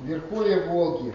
Верховье Волги.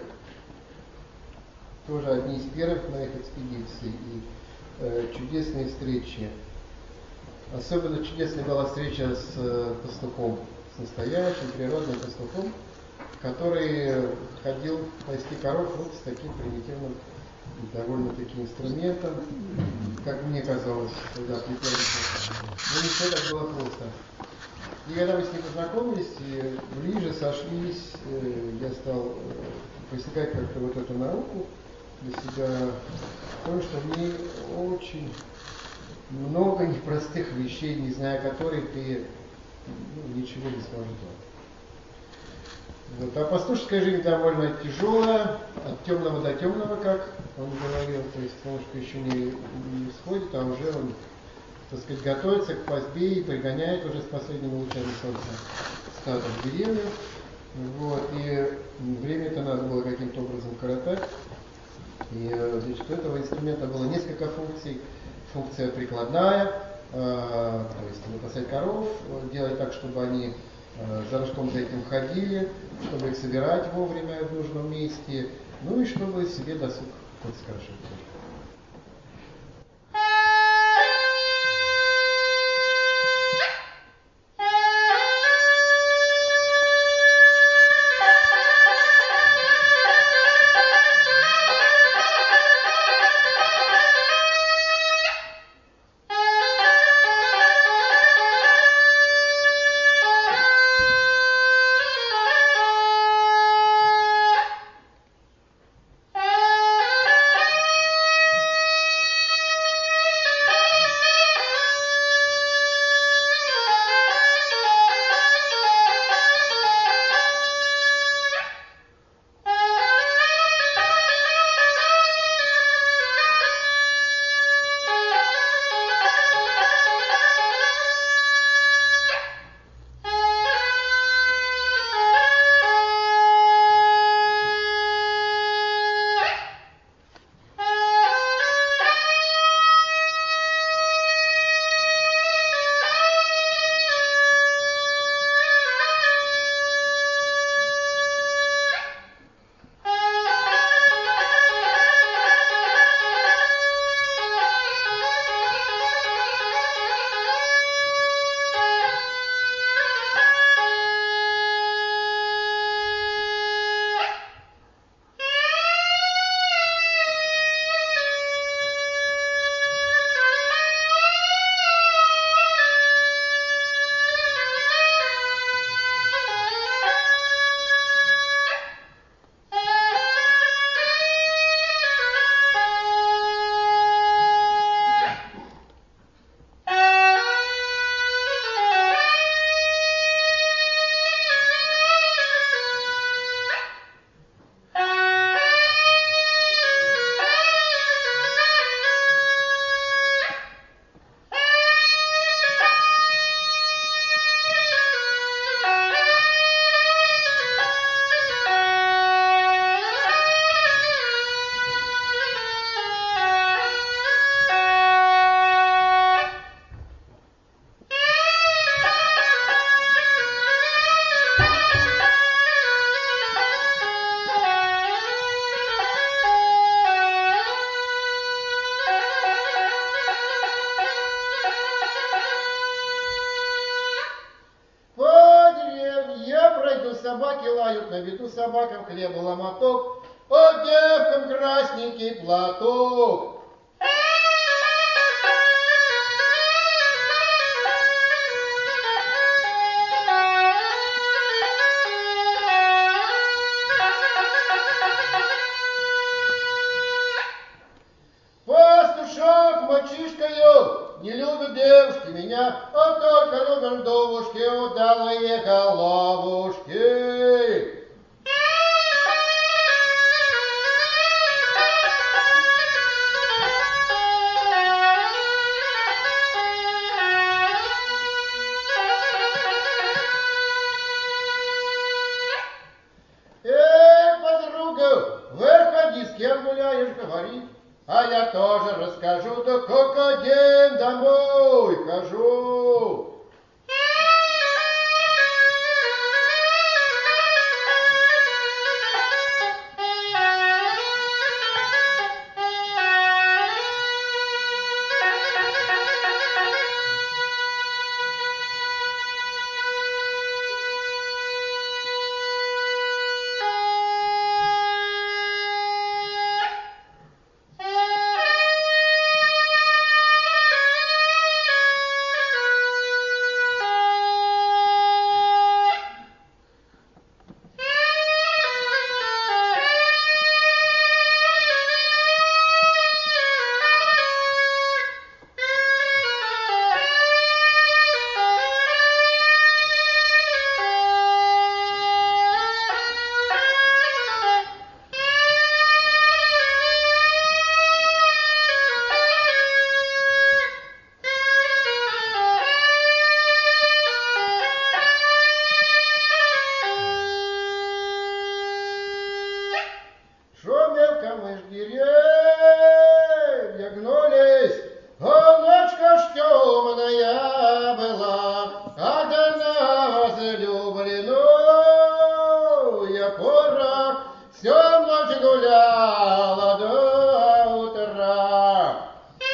Тоже одни из первых моих экспедиций и чудесные встречи. Особенно чудесная была встреча с пастухом, с настоящим природным пастухом, который ходил пасти коров вот с таким примитивным довольно-таки инструментом, как мне казалось, когда припомнится. Но не все так было просто. И когда мы с ним познакомились и ближе сошлись, я стал постигать как-то вот эту науку для себя, потому что в ней очень много непростых вещей, не зная которых ты ничего не сможешь делать. Вот. А пастушеская жизнь довольно тяжелая, от темного до темного, как он говорил, то есть солнышко еще не всходит, а уже он, так сказать, готовится к пастьбе и пригоняет уже с последними лучами солнца стадо деревьев. Вот. И время это надо было каким-то образом коротать. И значит, у этого инструмента было несколько функций. Функция прикладная, то есть выпасать коров, делать так, чтобы они за рожком за этим ходили, чтобы их собирать вовремя в нужном месте, ну и чтобы себе досуг хоть скорочить. Собаки лают, на виду собакам хлеба ломоток, а девкам красненький платок. Пастушок мальчишкою не любят девушки меня, а только любят довушки, удалые головушки. Подруга, выходи, с кем гуляешь, говори. А я тоже расскажу, да как один домой хожу. мы ж деревья гнулись, а ночка ж темная была, когда на возлюбленную пора всю ночь гуляла до утра.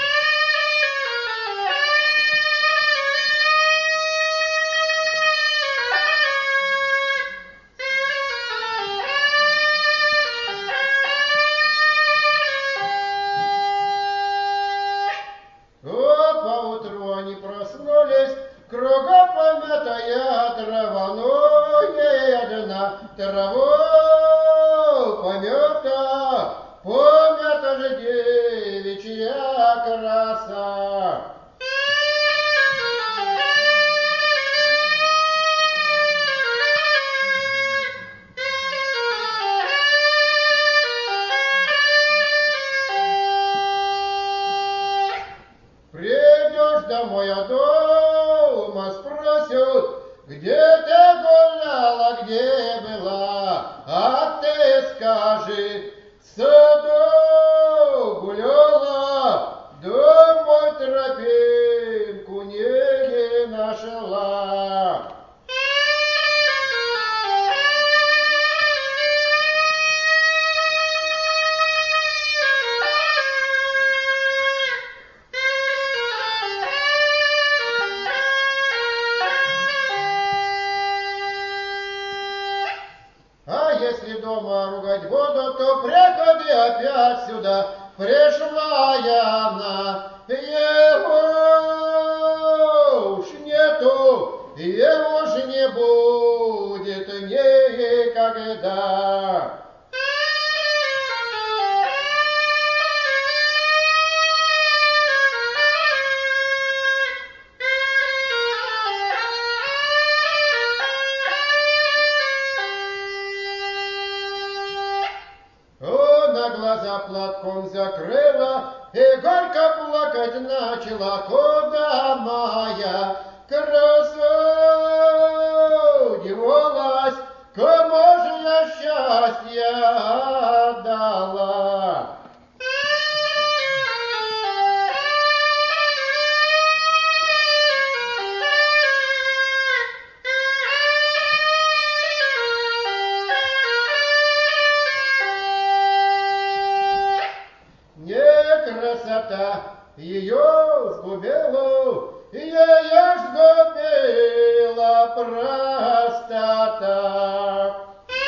Поутру они проснулись, кругом помятая трава, но не одна траву помята, помята же девичья краса. Придешь домой, а дома спросят, где ты гуляла, где была, а ты скажи, в саду гуляла, домой тропинку не нашла. А если дома ругать воду, то приходи опять сюда. Пришла я она, его уж нету, его уж не будет никогда. На глаза платком закрыла и горько плакать начала. Куда моя красу девалась, кому же я счастье отдала? Красота ее сгубила, ее сгубила простота.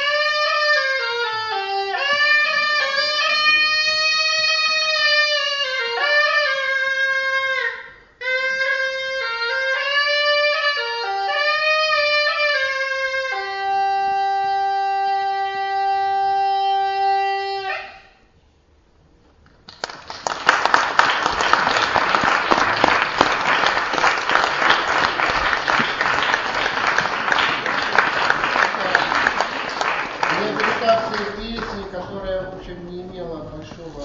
Песни, которая, в общем, не имела большого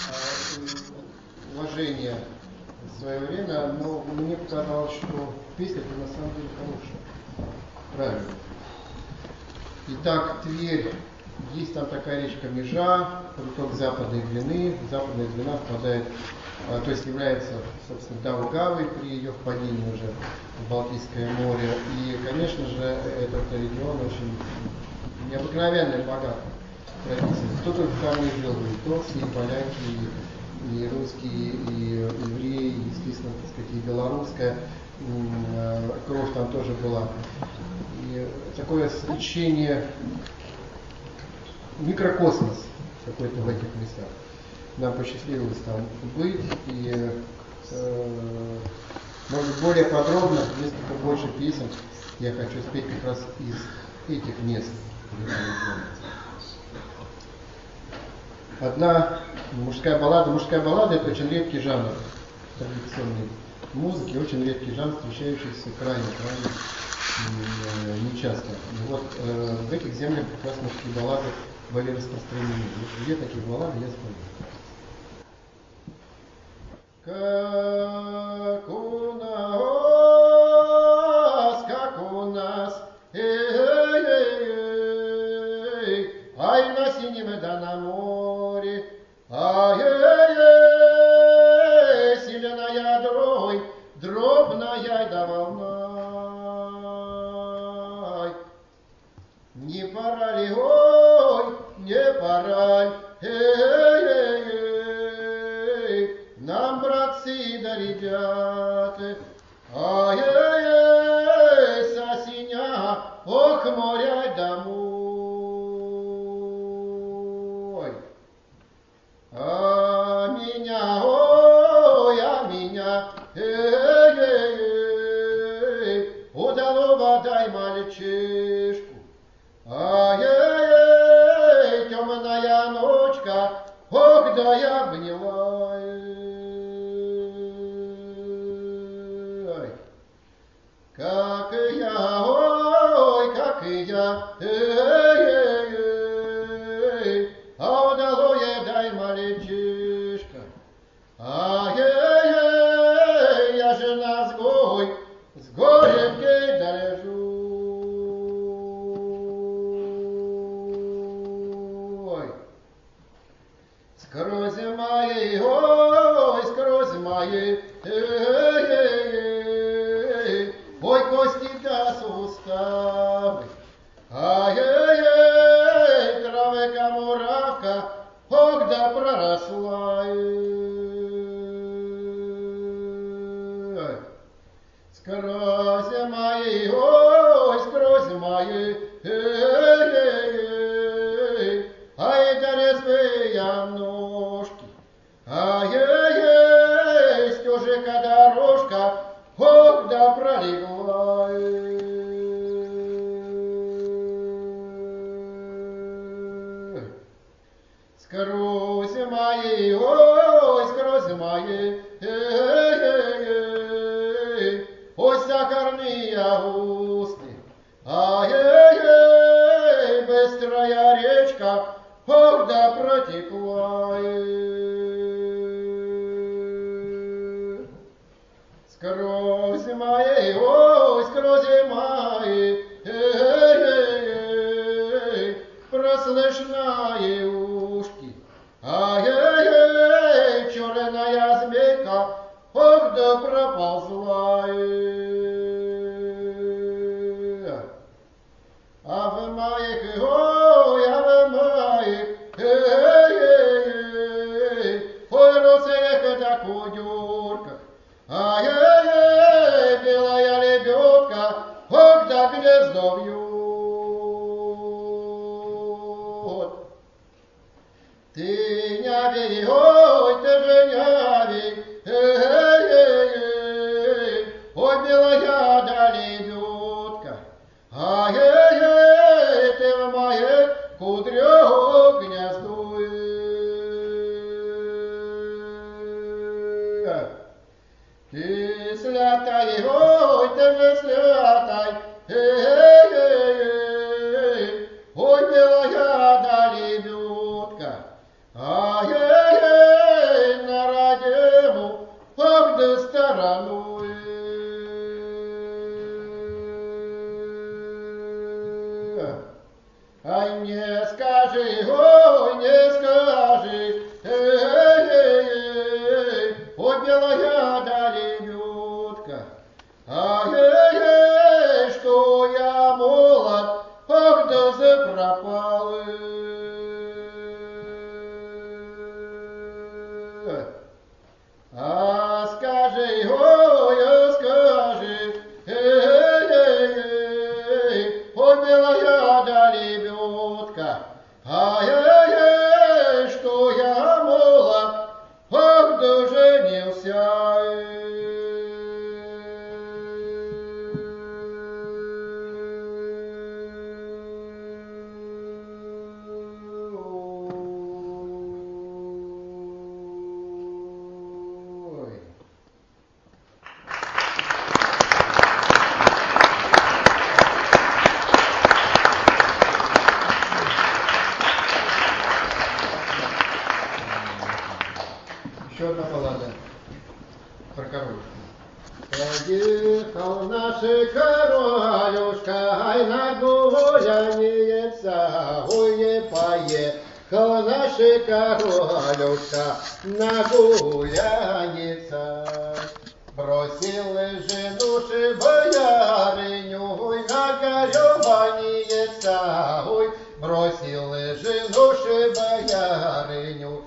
уважения в свое время, но мне показалось, что песня-то на самом деле хорошая. Правильно. Итак, Тверь, есть там такая речка Межа, приток западной Двины. Западная Двина впадает, то есть является, собственно, Даугавой при ее впадении уже в Балтийское море. И, конечно же, этот регион очень необыкновенно богат традициями. Кто только там не жил, и литовские, и поляки, и русские, и евреи, и, естественно, так сказать, и белорусская кровь там тоже была. И такое свечение, микрокосмос какой-то в этих местах. Нам посчастливилось там быть, и может быть, более подробно, несколько больше песен я хочу спеть как раз из этих мест. Одна мужская баллада. Мужская баллада — это очень редкий жанр традиционной музыки, очень редкий жанр, встречающийся крайне нечасто. И вот в этих землях как раз мужские баллады были распространены. Где такие баллады, я спою. Как у нас, ай, на синем да на море, Ай-яй-яй, сильная дрой, дробная да волна. Не пора ли, ой, не пора ли, нам, братцы да ребята, ай-яй-яй, сосиня, ох, моря домой. А меня, ой, а меня, удалого дай мальчишку. Ай-яй-яй, темная ночка, ох, да я обняла. Как я, ой, как я, а удалое дай мальчишка. Ай-яй-яй, я жена с горенькой дорожу. Скрозь мои, ой, скрозь мои, ой, кости да суставы, ай-яй-яй, травка муравка, ох, да проросла. Скрозь мои, ой, скрозь мои, ай, да резвые ножки, ай-яй-яй, стежека дорожка, ох, да пролегла. Скрозь мои, ой, скрозь мои, ой, сахарные усты, ай-яй-яй, быстрая речка, ох, да протекла. Скрозь мои, ой, скрозь мои, прослышные ушки, ай-яй-яй, черная змейка, ох, да проползла. А в моих, ой, а в моих, ой, росех да кудюрках, ай-яй-яй, белая лебедка, ох, да гнездо вьет. Ты няви, ой, ты же няви, ой, белая да лебедка, ай-яй-яй, ты в моих кудрях гнездуешь. Ты святай, ой, ты же святай, ой, белая да лебедка, ай-яй-яй, на радиму, ох, да стороной. Ай, не скажи, ой, не скажи, ой, белая да лебедка, ай-яй-яй, что я молод, ох, да запропал. А скажи, ой, скажи, ой, белая да лебедка, ай-яй-яй, что я молод, ох, да женился. Еще одна баллада про королюшку. Поехал наш королюшка, ай на гуляньица, ой, не поехал Холодашика Галюшка нагуляница. Бросила женуши боярыню, ой, нагореваница, ой, бросила женуши боярыню,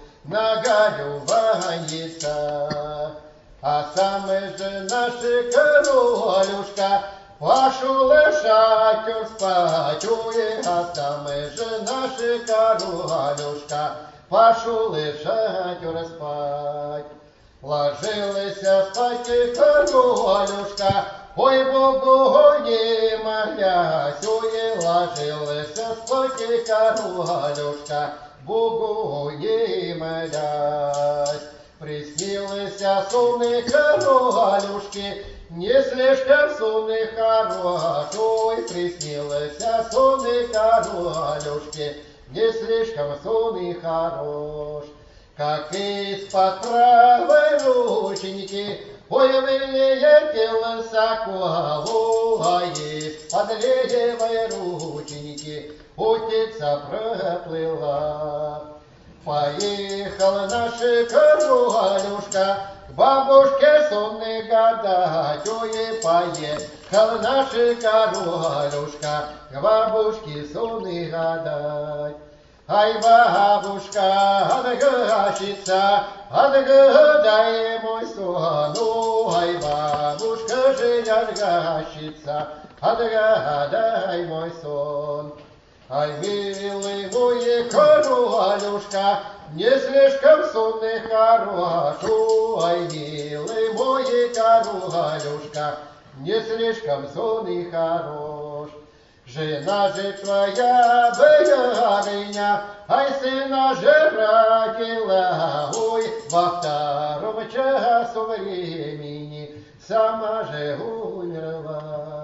нагореваница. А саме же наша королюшка пошел шатер спать, ой, а саме же наша королюшка пошел шатер спать. Ложилась спать королюшка, ой, Богу не молясь, ой, ложилась спать королюшка, Богу не молясь. Приснилась сонный королюшки, не слишком сонный хорош, ой, приснилась сонный королюшки, не слишком сонный хорош. Как из-под правой рученьки, ой, вылетел сокол, а из-под левой рученьки утица проплыла. Поехала наша королюшка к бабушке сонной гадать, ой, поехала наша королюшка к бабушке сонной гадать. Ай, бабушка, отгащица, отгадай мой сон. Ай, бабушка же отгащица, отгадай мой сон. Ай, милый мой королюшка, не слишком сонный хорош. Ай, милый мой королюшка, не слишком сонный хорош. Жена же твоя боярыня, ай, сына же родила, ой, во втором часу времени сама же умерла.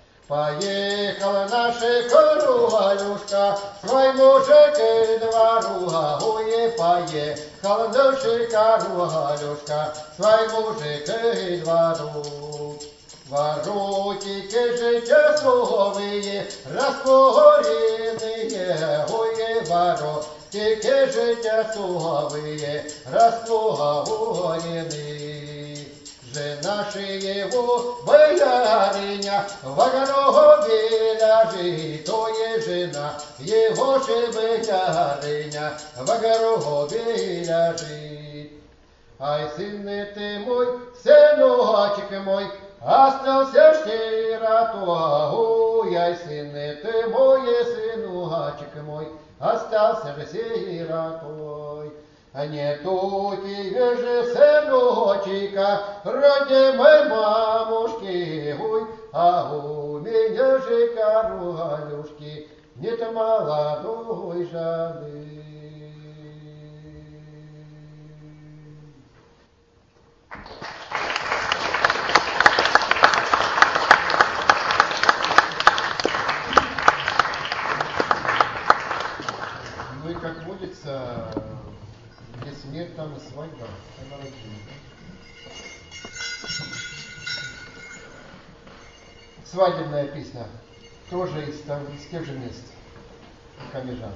Поехала наша королюшка свой мужик к двору, ой, поехала наша королюшка свой мужик к двору. Воротики же тяжелые, раскоренные, ой, воротики же тяжелые, раскоренные. Жена же его боярыня в огороде лежит, ой, жена его же боярыня в огороде лежит. Ай, сын ты мой, сыночек мой, остался сиротой, ай, сын ты мой, сыночек мой, остался же сиротой. А нету тебе же сыночка, родимой мамушки, ой, а у меня же королюшки нет молодой жены. Ну и как водится, где смерть, там и свадьба, и нарождение. Свадебная песня тоже из тех же мест Камежан.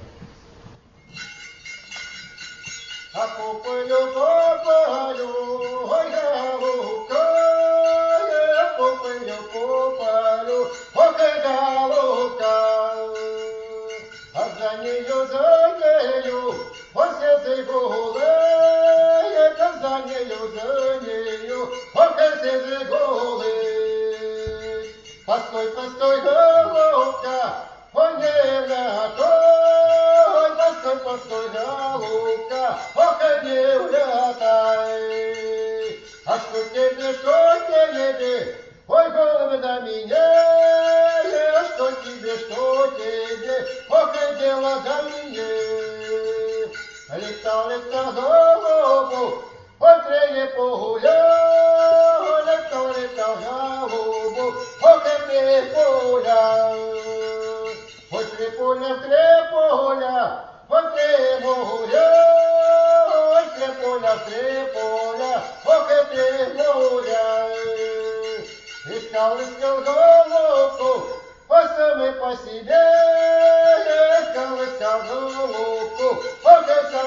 А попалю, я лука, попалю, когда лука. А за нею, он сердце голый, это за нею, он сердце голый. Постой, постой, голубка, он не улятай, постой, постой, голубка, он не улятай. А что тебе, ой, голубь на меня, что тебе, ох, и дело до меня. Летал, голубу, ой, трее погулял, летал, голубу, ох, и трепуля. Ой, трепуля, ой, трепуля, ой, трепуля, ох, и трепуля. Искал голубку, ой, сам по себе, искал голубку, ой,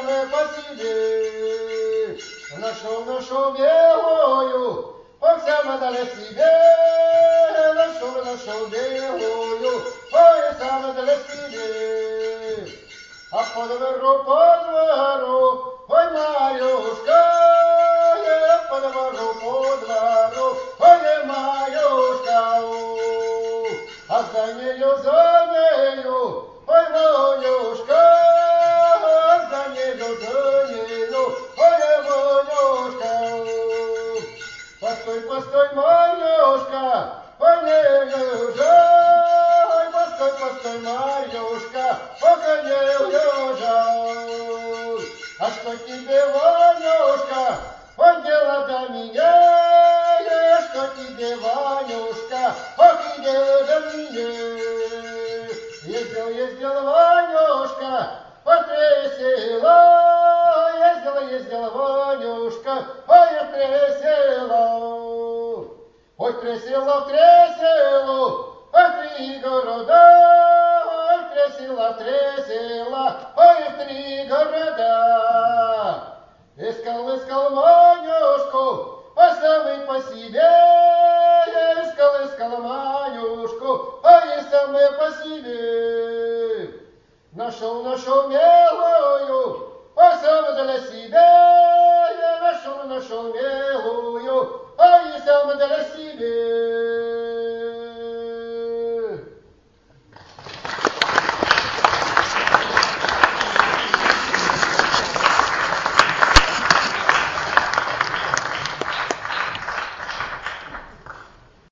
самое по себе. Нашел белую, ой, сама для себе. Нашел белую, ой, сама для себе. А по двору, ой, Марюшка, по двору, ой, Марюшка, а за нею, ой, Марюшка, за нею, ой, Марюшка. Постой, Марюшка, ой, не уезжай, постой, Марюшка, пока не уезжай. А что тебе, Ванюшка, ой, дело до меня, что тебе, Ванюшка, ой, дело до меня. Ездил, Ванюшка, по три села, ездил, Ванюшка, ой, три села. Ой, три села, ой, три города, ой, три села, ой, три города. Искал Манюшку, а самый по себе, искал Манюшку, а и самый по себе. Нашел милую, а сам для себя, я нашел милую, а и сам для себя.